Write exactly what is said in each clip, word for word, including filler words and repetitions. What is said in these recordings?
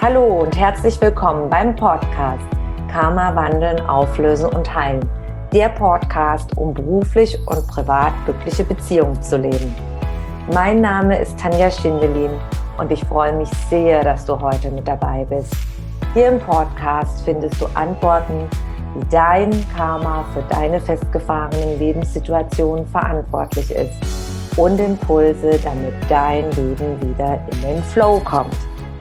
Hallo und herzlich willkommen beim Podcast Karma wandeln, auflösen und heilen. Der Podcast, um beruflich und privat glückliche Beziehungen zu leben. Mein Name ist Tanja Schindelin und ich freue mich sehr, dass du heute mit dabei bist. Hier im Podcast findest du Antworten, wie dein Karma für deine festgefahrenen Lebenssituationen verantwortlich ist und Impulse, damit dein Leben wieder in den Flow kommt.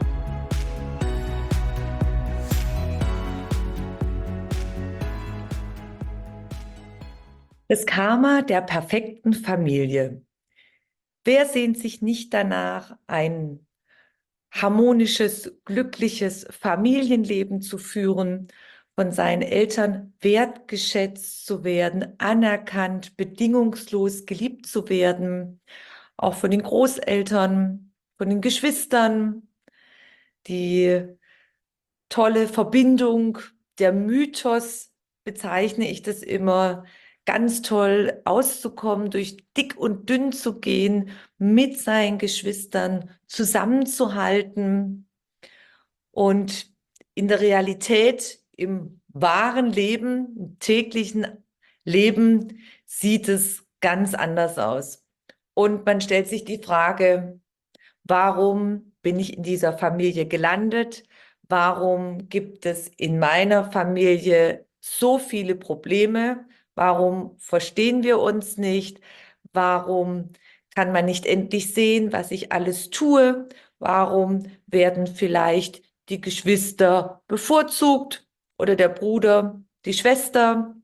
Das Karma der perfekten Familie. Wer sehnt sich nicht danach, ein harmonisches, glückliches Familienleben zu führen, von seinen Eltern wertgeschätzt zu werden, anerkannt, bedingungslos geliebt zu werden, auch von den Großeltern, von den Geschwistern, die tolle Verbindung, der Mythos, bezeichne ich das immer, ganz toll auszukommen, durch dick und dünn zu gehen, mit seinen Geschwistern zusammenzuhalten. Und in der Realität, im wahren Leben, im täglichen Leben, sieht es ganz anders aus. Und man stellt sich die Frage, warum bin ich in dieser Familie gelandet? Warum gibt es in meiner Familie so viele Probleme? Warum verstehen wir uns nicht? Warum kann man nicht endlich sehen, was ich alles tue? Warum werden vielleicht die Geschwister bevorzugt oder der Bruder, die Schwester?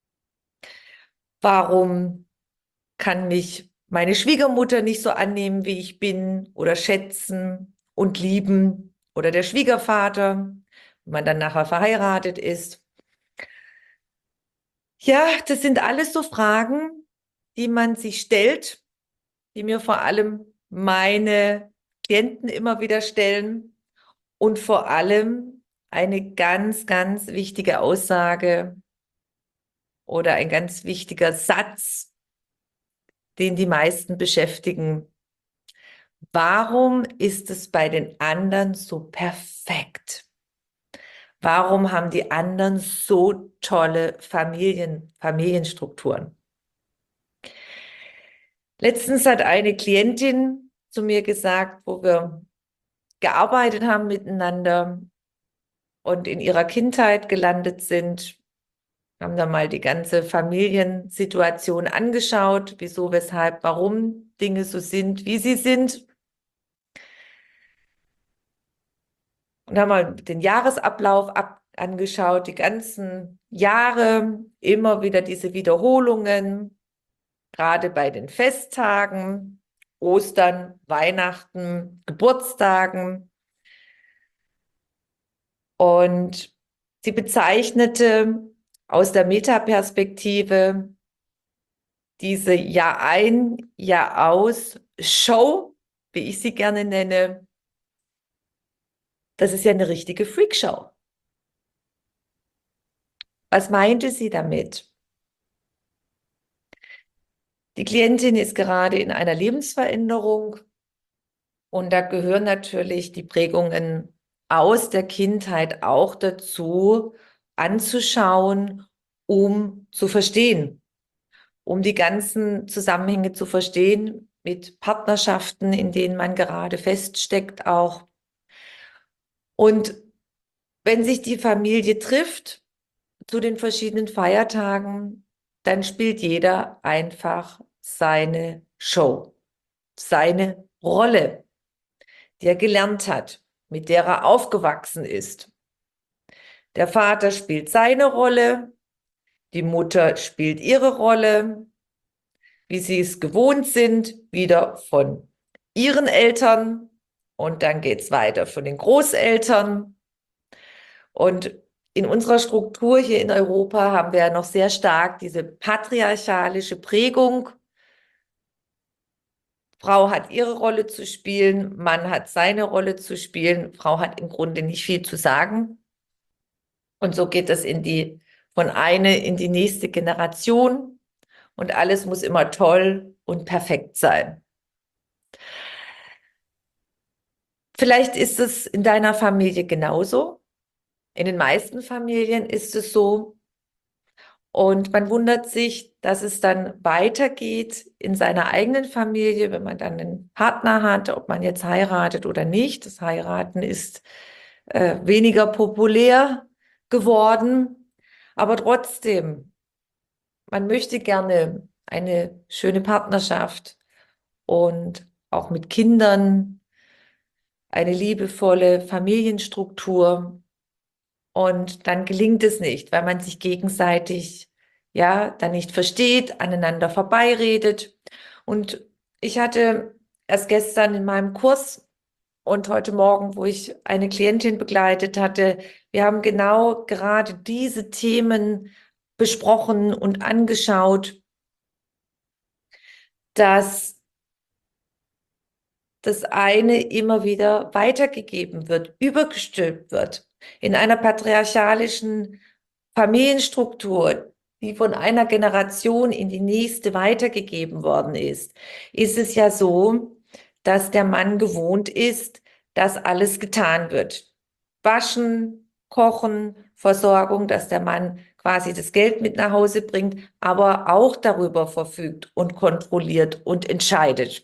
Warum kann mich meine Schwiegermutter nicht so annehmen, wie ich bin, oder schätzen und lieben, oder der Schwiegervater, wenn man dann nachher verheiratet ist? Ja, das sind alles so Fragen, die man sich stellt, die mir vor allem meine Klienten immer wieder stellen, und vor allem eine ganz, ganz wichtige Aussage oder ein ganz wichtiger Satz, den die meisten beschäftigen. Warum ist es bei den anderen so perfekt? Warum haben die anderen so tolle Familien, Familienstrukturen? Letztens hat eine Klientin zu mir gesagt, wo wir gearbeitet haben miteinander und in ihrer Kindheit gelandet sind, haben da mal die ganze Familiensituation angeschaut, wieso, weshalb, warum Dinge so sind, wie sie sind. Und haben mal den Jahresablauf ab angeschaut, die ganzen Jahre, immer wieder diese Wiederholungen, gerade bei den Festtagen, Ostern, Weihnachten, Geburtstagen. Und sie bezeichnete aus der Metaperspektive diese Jahr ein, Jahr aus Show, wie ich sie gerne nenne. Das ist ja eine richtige Freakshow. Was meinte sie damit? Die Klientin ist gerade in einer Lebensveränderung und da gehören natürlich die Prägungen aus der Kindheit auch dazu, anzuschauen, um zu verstehen, um die ganzen Zusammenhänge zu verstehen mit Partnerschaften, in denen man gerade feststeckt auch. Und wenn sich die Familie trifft zu den verschiedenen Feiertagen, dann spielt jeder einfach seine Show, seine Rolle, die er gelernt hat, mit der er aufgewachsen ist. Der Vater spielt seine Rolle, die Mutter spielt ihre Rolle, wie sie es gewohnt sind, wieder von ihren Eltern, und dann geht es weiter von den Großeltern. Und in unserer Struktur hier in Europa haben wir ja noch sehr stark diese patriarchalische Prägung. Frau hat ihre Rolle zu spielen, Mann hat seine Rolle zu spielen, Frau hat im Grunde nicht viel zu sagen. Und so geht es in die, von eine in die nächste Generation, und alles muss immer toll und perfekt sein. Vielleicht ist es in deiner Familie genauso. In den meisten Familien ist es so. Und man wundert sich, dass es dann weitergeht in seiner eigenen Familie, wenn man dann einen Partner hat, ob man jetzt heiratet oder nicht. Das Heiraten ist äh, weniger populär geworden. Aber trotzdem, man möchte gerne eine schöne Partnerschaft und auch mit Kindern, eine liebevolle Familienstruktur. Und dann gelingt es nicht, weil man sich gegenseitig, ja, dann nicht versteht, aneinander vorbeiredet. Und ich hatte erst gestern in meinem Kurs und heute Morgen, wo ich eine Klientin begleitet hatte, wir haben genau gerade diese Themen besprochen und angeschaut, dass das eine immer wieder weitergegeben wird, übergestülpt wird. In einer patriarchalischen Familienstruktur, die von einer Generation in die nächste weitergegeben worden ist, ist es ja so, dass der Mann gewohnt ist, dass alles getan wird. Waschen, kochen, Versorgung, dass der Mann quasi das Geld mit nach Hause bringt, aber auch darüber verfügt und kontrolliert und entscheidet.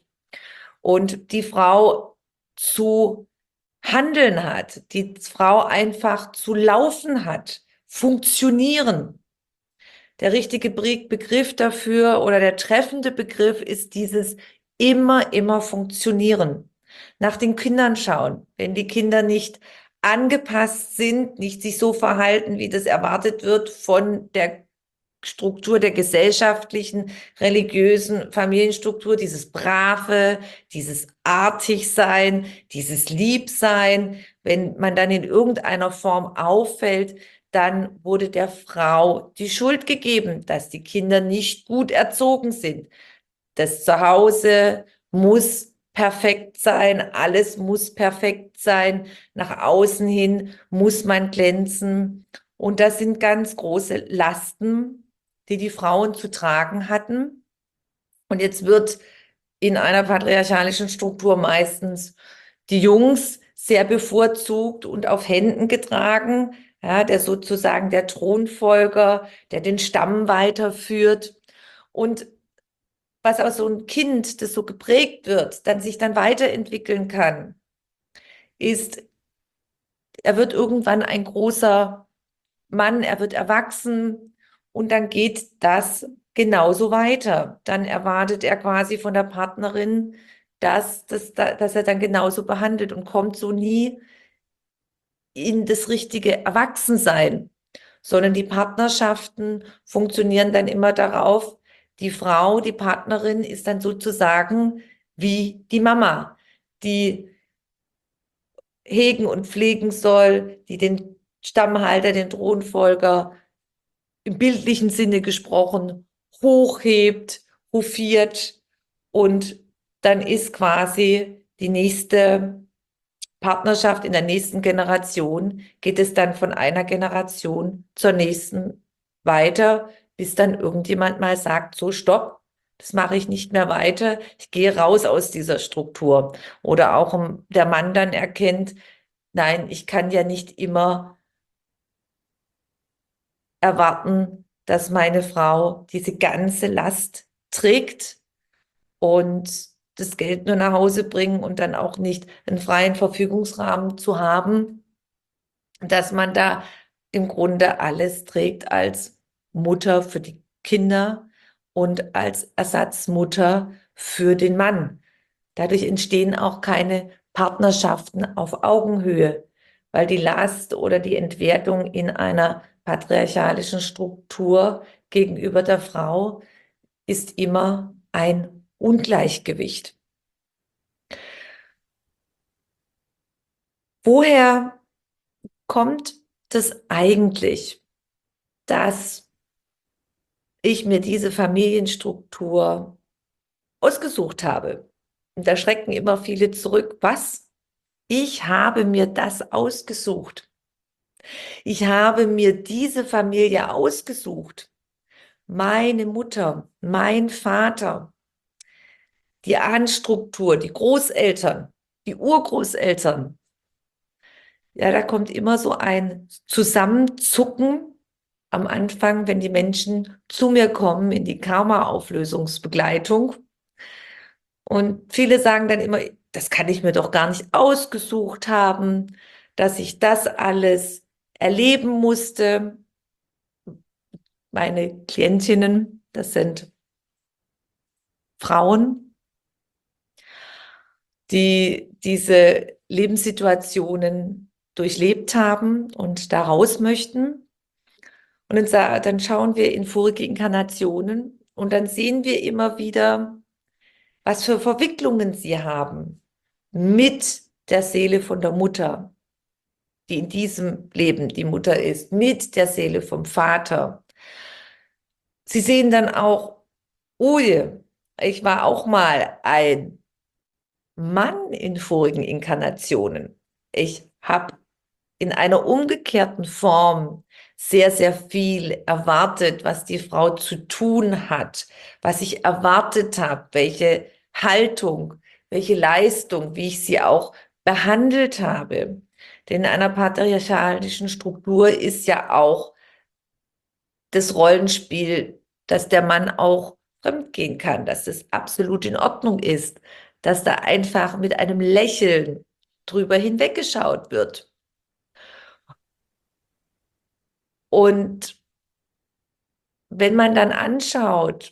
Und die Frau zu handeln hat, die Frau einfach zu laufen hat, funktionieren. Der richtige Begriff dafür oder der treffende Begriff ist dieses immer, immer funktionieren. Nach den Kindern schauen. Wenn die Kinder nicht angepasst sind, nicht sich so verhalten, wie das erwartet wird von der Struktur der gesellschaftlichen, religiösen Familienstruktur, dieses Brave, dieses Artigsein, dieses Liebsein. Wenn man dann in irgendeiner Form auffällt, dann wurde der Frau die Schuld gegeben, dass die Kinder nicht gut erzogen sind. Das Zuhause muss perfekt sein, alles muss perfekt sein, nach außen hin muss man glänzen. Und das sind ganz große Lasten, die die Frauen zu tragen hatten. Und jetzt wird in einer patriarchalischen Struktur meistens die Jungs sehr bevorzugt und auf Händen getragen, ja, der sozusagen der Thronfolger, der den Stamm weiterführt. Und was aus so ein Kind, das so geprägt wird, dann sich dann weiterentwickeln kann, ist, er wird irgendwann ein großer Mann, er wird erwachsen und dann geht das genauso weiter. Dann erwartet er quasi von der Partnerin, dass, dass, dass er dann genauso behandelt und kommt so nie in das richtige Erwachsensein, sondern die Partnerschaften funktionieren dann immer darauf, die Frau, die Partnerin ist dann sozusagen wie die Mama, die hegen und pflegen soll, die den Stammhalter, den Thronfolger im bildlichen Sinne gesprochen hochhebt, hofiert und dann ist quasi die nächste Partnerschaft in der nächsten Generation, geht es dann von einer Generation zur nächsten weiter, bis dann irgendjemand mal sagt, so stopp, das mache ich nicht mehr weiter, ich gehe raus aus dieser Struktur. Oder auch der Mann dann erkennt, nein, ich kann ja nicht immer erwarten, dass meine Frau diese ganze Last trägt und das Geld nur nach Hause bringen und dann auch nicht einen freien Verfügungsrahmen zu haben, dass man da im Grunde alles trägt als Mutter für die Kinder und als Ersatzmutter für den Mann. Dadurch entstehen auch keine Partnerschaften auf Augenhöhe, weil die Last oder die Entwertung in einer patriarchalischen Struktur gegenüber der Frau ist immer ein Ungleichgewicht. Woher kommt das eigentlich, dass ich mir diese Familienstruktur ausgesucht habe? Und da schrecken immer viele zurück. Was? Ich habe mir das ausgesucht. Ich habe mir diese Familie ausgesucht. Meine Mutter, mein Vater, die Ahnenstruktur, die Großeltern, die Urgroßeltern, ja, da kommt immer so ein Zusammenzucken am Anfang, wenn die Menschen zu mir kommen in die Karma-Auflösungsbegleitung. Und viele sagen dann immer, das kann ich mir doch gar nicht ausgesucht haben, dass ich das alles erleben musste. Meine Klientinnen, das sind Frauen, die diese Lebenssituationen durchlebt haben und da raus möchten. Und dann, sa- dann schauen wir in vorige Inkarnationen und dann sehen wir immer wieder, was für Verwicklungen sie haben mit der Seele von der Mutter, die in diesem Leben die Mutter ist, mit der Seele vom Vater. Sie sehen dann auch, ui, ich war auch mal ein Mann in vorigen Inkarnationen. Ich habe in einer umgekehrten Form sehr, sehr viel erwartet, was die Frau zu tun hat, was ich erwartet habe, welche Haltung, welche Leistung, wie ich sie auch behandelt habe. Denn in einer patriarchalischen Struktur ist ja auch das Rollenspiel, dass der Mann auch fremdgehen kann, dass das absolut in Ordnung ist, dass da einfach mit einem Lächeln drüber hinweggeschaut wird. Und wenn man dann anschaut,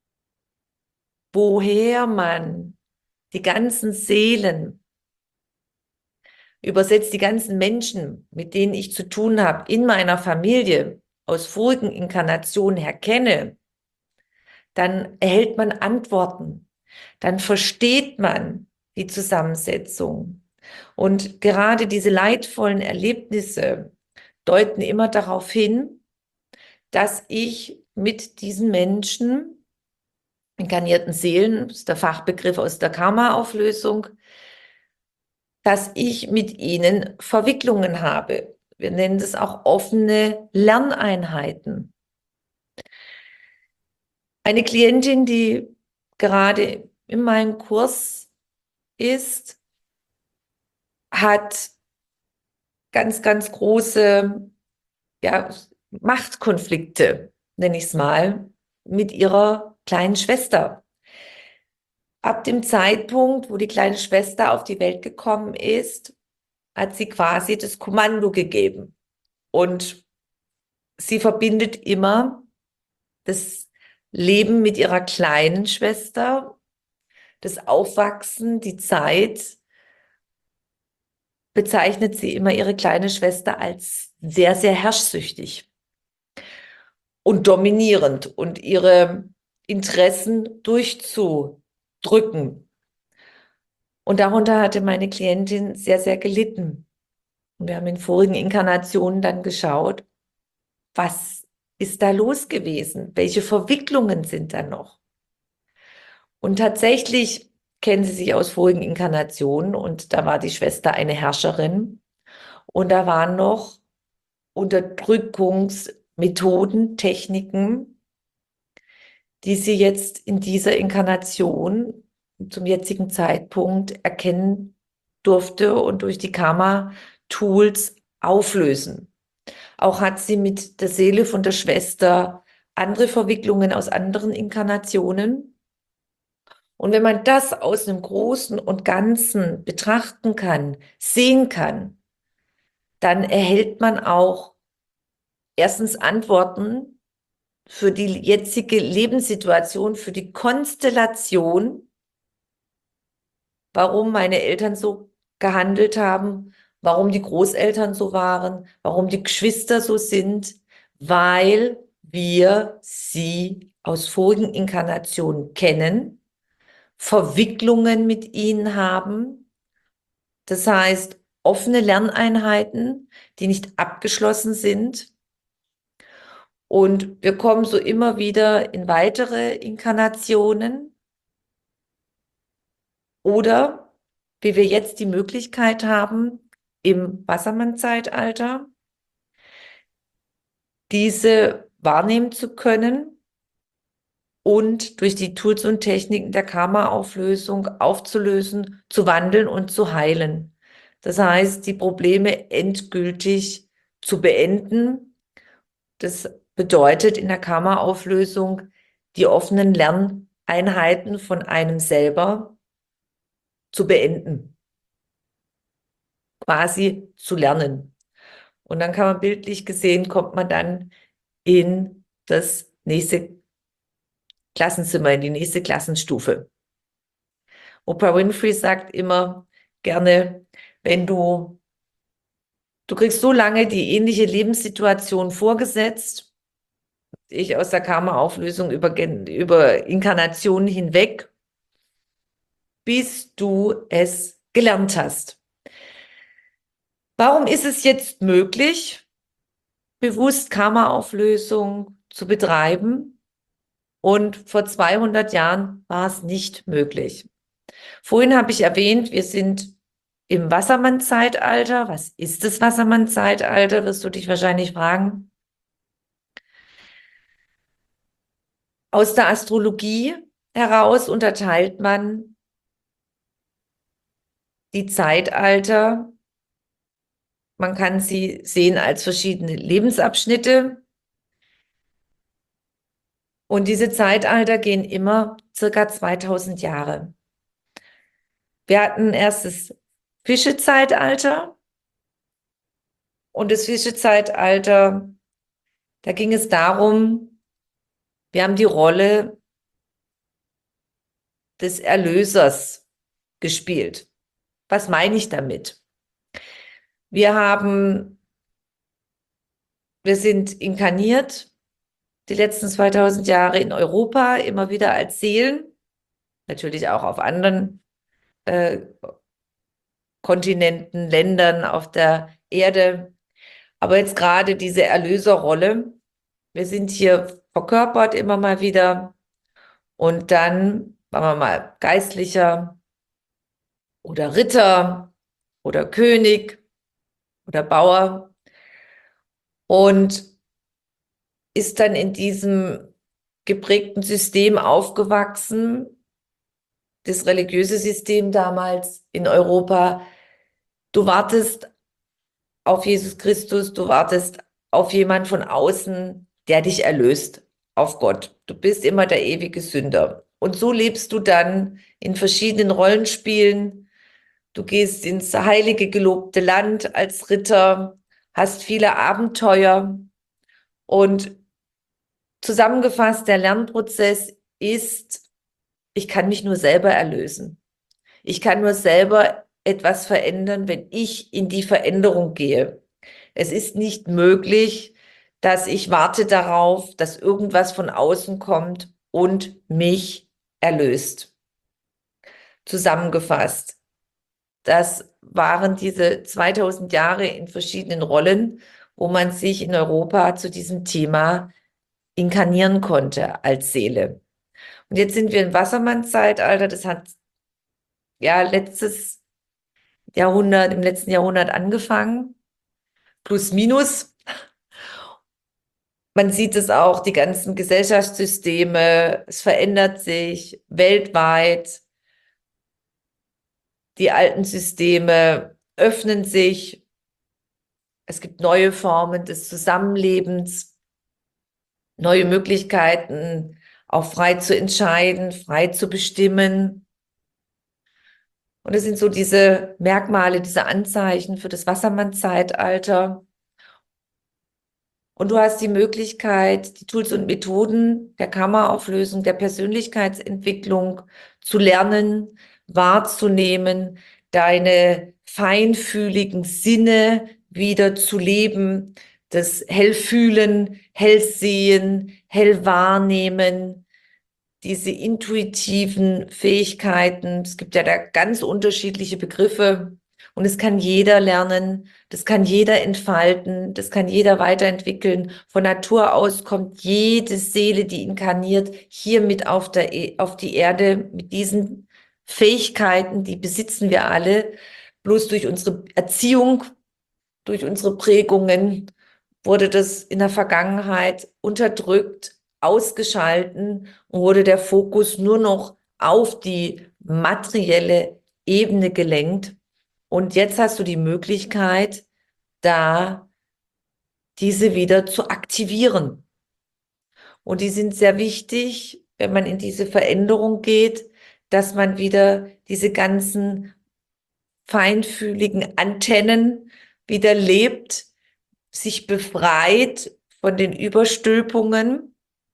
woher man die ganzen Seelen, übersetzt die ganzen Menschen, mit denen ich zu tun habe, in meiner Familie aus vorigen Inkarnationen her kenne, dann erhält man Antworten, dann versteht man die Zusammensetzung. Und gerade diese leidvollen Erlebnisse deuten immer darauf hin, dass ich mit diesen Menschen, inkarnierten Seelen, das ist der Fachbegriff aus der Karma-Auflösung, dass ich mit ihnen Verwicklungen habe. Wir nennen das auch offene Lerneinheiten. Eine Klientin, die gerade in meinem Kurs ist, hat ganz, ganz große, ja, Machtkonflikte, nenne ich es mal, mit ihrer kleinen Schwester. Ab dem Zeitpunkt, wo die kleine Schwester auf die Welt gekommen ist, hat sie quasi das Kommando gegeben. Und sie verbindet immer das Leben mit ihrer kleinen Schwester, das Aufwachsen, die Zeit, bezeichnet sie immer ihre kleine Schwester als sehr, sehr herrschsüchtig und dominierend und ihre Interessen durchzudrücken. Und darunter hatte meine Klientin sehr, sehr gelitten. Und wir haben in vorigen Inkarnationen dann geschaut, was ist da los gewesen? Welche Verwicklungen sind da noch? Und tatsächlich kennen sie sich aus vorigen Inkarnationen und da war die Schwester eine Herrscherin und da waren noch Unterdrückungsmethoden, Techniken, die sie jetzt in dieser Inkarnation zum jetzigen Zeitpunkt erkennen durfte und durch die Karma-Tools auflösen. Auch hat sie mit der Seele von der Schwester andere Verwicklungen aus anderen Inkarnationen. Und wenn man das aus einem Großen und Ganzen betrachten kann, sehen kann, dann erhält man auch erstens Antworten für die jetzige Lebenssituation, für die Konstellation, warum meine Eltern so gehandelt haben, warum die Großeltern so waren, warum die Geschwister so sind, weil wir sie aus vorigen Inkarnationen kennen, Verwicklungen mit ihnen haben, das heißt offene Lerneinheiten, die nicht abgeschlossen sind. Und wir kommen so immer wieder in weitere Inkarnationen oder wie wir jetzt die Möglichkeit haben, im Wassermann-Zeitalter diese wahrnehmen zu können und durch die Tools und Techniken der Karma-Auflösung aufzulösen, zu wandeln und zu heilen. Das heißt, die Probleme endgültig zu beenden. Das bedeutet in der Karma-Auflösung die offenen Lerneinheiten von einem selber zu beenden, quasi zu lernen. Und dann kann man bildlich gesehen, kommt man dann in das nächste Klassenzimmer, in die nächste Klassenstufe. Oprah Winfrey sagt immer gerne, wenn du, du kriegst so lange die ähnliche Lebenssituation vorgesetzt, ich aus der Karma-Auflösung über, über Inkarnationen hinweg, bis du es gelernt hast. Warum ist es jetzt möglich, bewusst Karma-Auflösung zu betreiben? Und vor zweihundert Jahren war es nicht möglich. Vorhin habe ich erwähnt, wir sind im Wassermann-Zeitalter. Was ist das Wassermann-Zeitalter, wirst du dich wahrscheinlich fragen. Aus der Astrologie heraus unterteilt man die Zeitalter. Man kann sie sehen als verschiedene Lebensabschnitte. Und diese Zeitalter gehen immer circa zweitausend Jahre. Wir hatten erst das Fischezeitalter. Und das Fischezeitalter, da ging es darum, wir haben die Rolle des Erlösers gespielt. Was meine ich damit? Wir haben, wir sind inkarniert, die letzten zweitausend Jahre in Europa, immer wieder als Seelen, natürlich auch auf anderen äh, Kontinenten, Ländern auf der Erde. Aber jetzt gerade diese Erlöserrolle, wir sind hier verkörpert immer mal wieder und dann, sagen wir mal, Geistlicher oder Ritter oder König oder Bauer und ist dann in diesem geprägten System aufgewachsen, das religiöse System damals in Europa. Du wartest auf Jesus Christus, du wartest auf jemand von außen, der dich erlöst, auf Gott. Du bist immer der ewige Sünder. Und so lebst du dann in verschiedenen Rollenspielen. Du gehst ins heilige, gelobte Land als Ritter, hast viele Abenteuer. Und zusammengefasst, der Lernprozess ist, ich kann mich nur selber erlösen. Ich kann nur selber etwas verändern, wenn ich in die Veränderung gehe. Es ist nicht möglich, dass ich warte darauf, dass irgendwas von außen kommt und mich erlöst. Zusammengefasst, das waren diese zweitausend Jahre in verschiedenen Rollen, wo man sich in Europa zu diesem Thema inkarnieren konnte als Seele. Und jetzt sind wir im Wassermann-Zeitalter, das hat ja letztes Jahrhundert, im letzten Jahrhundert angefangen, plus minus. Man sieht es auch, die ganzen Gesellschaftssysteme, es verändert sich weltweit. Die alten Systeme öffnen sich. Es gibt neue Formen des Zusammenlebens, neue Möglichkeiten, auch frei zu entscheiden, frei zu bestimmen. Und es sind so diese Merkmale, diese Anzeichen für das Wassermann-Zeitalter. Und du hast die Möglichkeit, die Tools und Methoden der Karma-Auflösung, der Persönlichkeitsentwicklung zu lernen, wahrzunehmen, deine feinfühligen Sinne wieder zu leben, das Hellfühlen, Hellsehen, Hellwahrnehmen, diese intuitiven Fähigkeiten. Es gibt ja da ganz unterschiedliche Begriffe und es kann jeder lernen, das kann jeder entfalten, das kann jeder weiterentwickeln. Von Natur aus kommt jede Seele, die inkarniert, hier mit auf, der, auf die Erde mit diesen Fähigkeiten, die besitzen wir alle. Bloß durch unsere Erziehung, durch unsere Prägungen wurde das in der Vergangenheit unterdrückt, ausgeschalten und wurde der Fokus nur noch auf die materielle Ebene gelenkt. Und jetzt hast du die Möglichkeit, da diese wieder zu aktivieren. Und die sind sehr wichtig, wenn man in diese Veränderung geht, dass man wieder diese ganzen feinfühligen Antennen wieder lebt, sich befreit von den Überstülpungen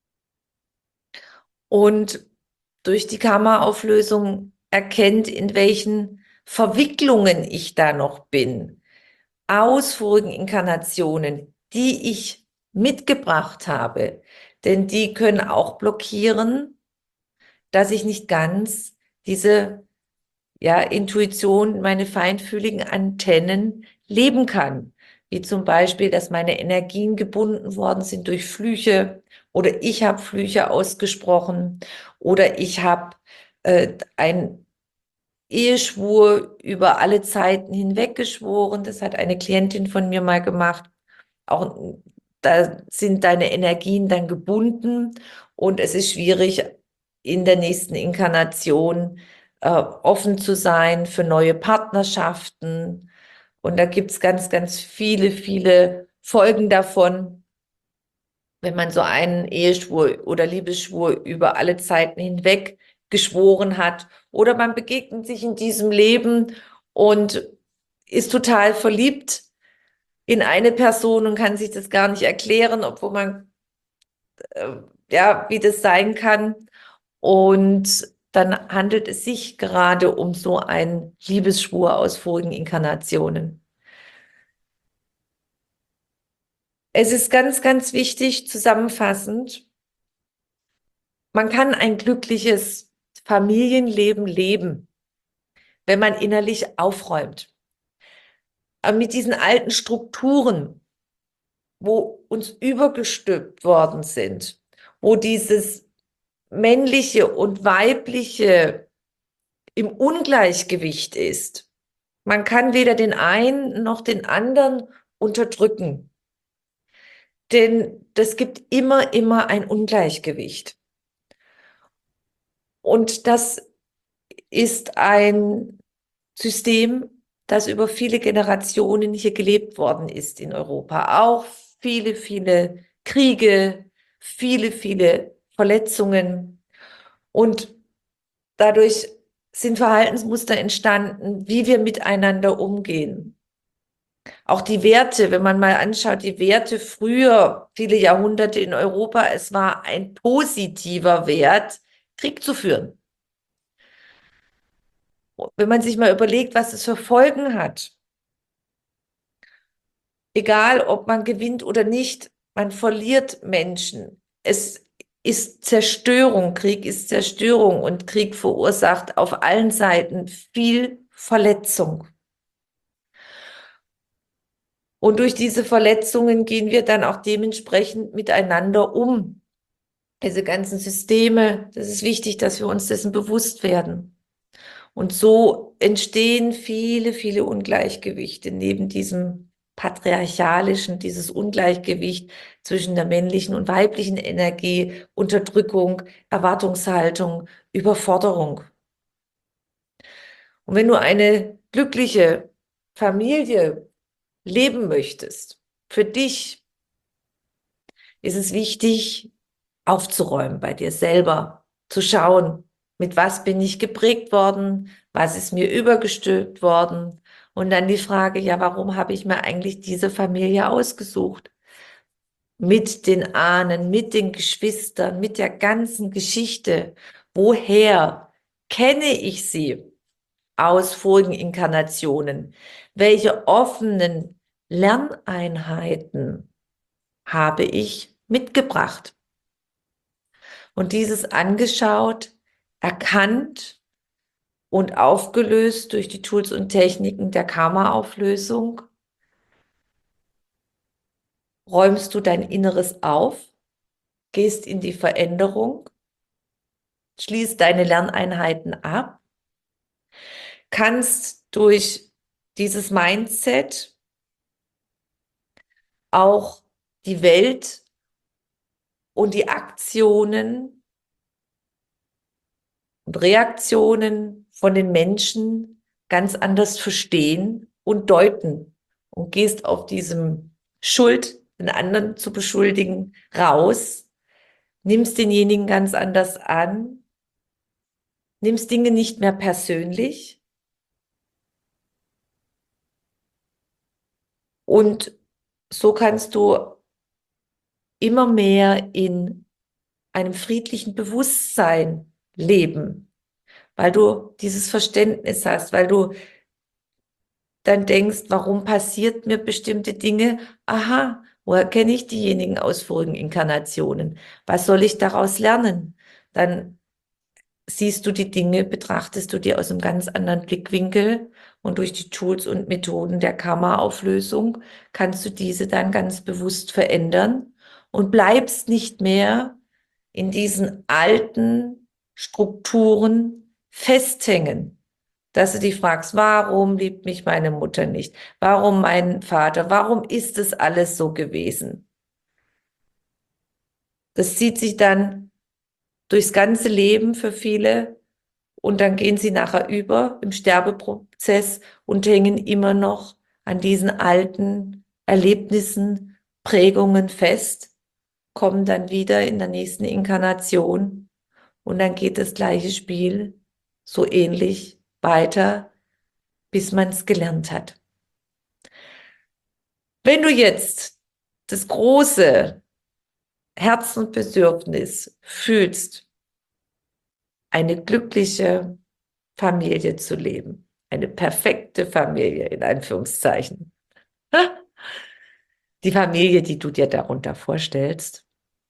und durch die Karma-Auflösung erkennt, in welchen Verwicklungen ich da noch bin, aus vorigen Inkarnationen, die ich mitgebracht habe, denn die können auch blockieren, dass ich nicht ganz diese ja, Intuition, meine feinfühligen Antennen leben kann. Wie zum Beispiel, dass meine Energien gebunden worden sind durch Flüche oder ich habe Flüche ausgesprochen oder ich habe äh, ein Eheschwur über alle Zeiten hinweg geschworen. Das hat eine Klientin von mir mal gemacht. Auch da sind deine Energien dann gebunden und es ist schwierig, in der nächsten Inkarnation äh, offen zu sein für neue Partnerschaften. Und da gibt es ganz, ganz viele, viele Folgen davon, wenn man so einen Eheschwur oder Liebesschwur über alle Zeiten hinweg geschworen hat. Oder man begegnet sich in diesem Leben und ist total verliebt in eine Person und kann sich das gar nicht erklären, obwohl man, äh, ja, wie das sein kann. Und dann handelt es sich gerade um so einen Liebesschwur aus vorigen Inkarnationen. Es ist ganz, ganz wichtig, zusammenfassend, man kann ein glückliches Familienleben leben, wenn man innerlich aufräumt. Aber mit diesen alten Strukturen, wo uns übergestülpt worden sind, wo dieses männliche und weibliche im Ungleichgewicht ist. Man kann weder den einen noch den anderen unterdrücken, denn das gibt immer, immer ein Ungleichgewicht. Und das ist ein System, das über viele Generationen hier gelebt worden ist in Europa. Auch viele, viele Kriege, viele, viele Verletzungen. Und dadurch sind Verhaltensmuster entstanden, wie wir miteinander umgehen. Auch die Werte, wenn man mal anschaut, die Werte früher, viele Jahrhunderte in Europa, es war ein positiver Wert, Krieg zu führen. Wenn man sich mal überlegt, was es für Folgen hat, egal ob man gewinnt oder nicht, man verliert Menschen. Es ist Zerstörung, Krieg ist Zerstörung und Krieg verursacht auf allen Seiten viel Verletzung. Und durch diese Verletzungen gehen wir dann auch dementsprechend miteinander um. Diese ganzen Systeme, das ist wichtig, dass wir uns dessen bewusst werden. Und so entstehen viele, viele Ungleichgewichte neben diesem patriarchalischen, dieses Ungleichgewicht zwischen der männlichen und weiblichen Energie, Unterdrückung, Erwartungshaltung, Überforderung. Und wenn du eine glückliche Familie leben möchtest, für dich ist es wichtig, aufzuräumen bei dir selber, zu schauen, mit was bin ich geprägt worden, was ist mir übergestülpt worden und dann die Frage, ja, warum habe ich mir eigentlich diese Familie ausgesucht? Mit den Ahnen, mit den Geschwistern, mit der ganzen Geschichte. Woher kenne ich sie aus vorigen Inkarnationen? Welche offenen Lerneinheiten habe ich mitgebracht? Und dieses angeschaut, erkannt und aufgelöst durch die Tools und Techniken der Karma-Auflösung, räumst du dein Inneres auf, gehst in die Veränderung, schließt deine Lerneinheiten ab, kannst durch dieses Mindset auch die Welt und die Aktionen und Reaktionen von den Menschen ganz anders verstehen und deuten und gehst auf diesem Schuld, den anderen zu beschuldigen, raus, nimmst denjenigen ganz anders an, nimmst Dinge nicht mehr persönlich und so kannst du immer mehr in einem friedlichen Bewusstsein leben, weil du dieses Verständnis hast, weil du dann denkst, warum passiert mir bestimmte Dinge? Aha, woher kenne ich diejenigen aus vorigen Inkarnationen? Was soll ich daraus lernen? Dann siehst du die Dinge, betrachtest du die aus einem ganz anderen Blickwinkel und durch die Tools und Methoden der Karma-Auflösung kannst du diese dann ganz bewusst verändern und bleibst nicht mehr in diesen alten Strukturen festhängen, dass du dich fragst, warum liebt mich meine Mutter nicht? Warum mein Vater? Warum ist es alles so gewesen? Das zieht sich dann durchs ganze Leben für viele und dann gehen sie nachher über im Sterbeprozess und hängen immer noch an diesen alten Erlebnissen, Prägungen fest, kommen dann wieder in der nächsten Inkarnation und dann geht das gleiche Spiel so ähnlich weiter, bis man es gelernt hat. Wenn du jetzt das große Herzensbedürfnis fühlst, eine glückliche Familie zu leben, eine perfekte Familie in Anführungszeichen, die Familie, die du dir darunter vorstellst,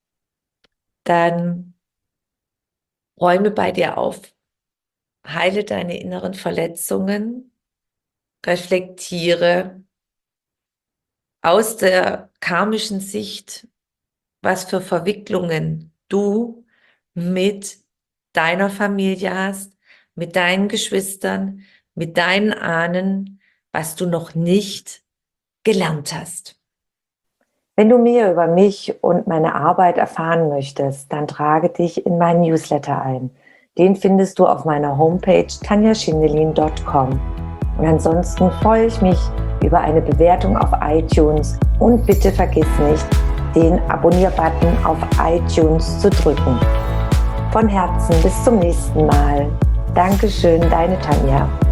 dann räume bei dir auf, heile deine inneren Verletzungen, reflektiere aus der karmischen Sicht, was für Verwicklungen du mit deiner Familie hast, mit deinen Geschwistern, mit deinen Ahnen, was du noch nicht gelernt hast. Wenn du mehr über mich und meine Arbeit erfahren möchtest, dann trage dich in meinen Newsletter ein. Den findest du auf meiner Homepage tanja schindelin punkt com. Und ansonsten freue ich mich über eine Bewertung auf iTunes und bitte vergiss nicht, den Abonnier-Button auf iTunes zu drücken. Von Herzen bis zum nächsten Mal. Dankeschön, deine Tanja.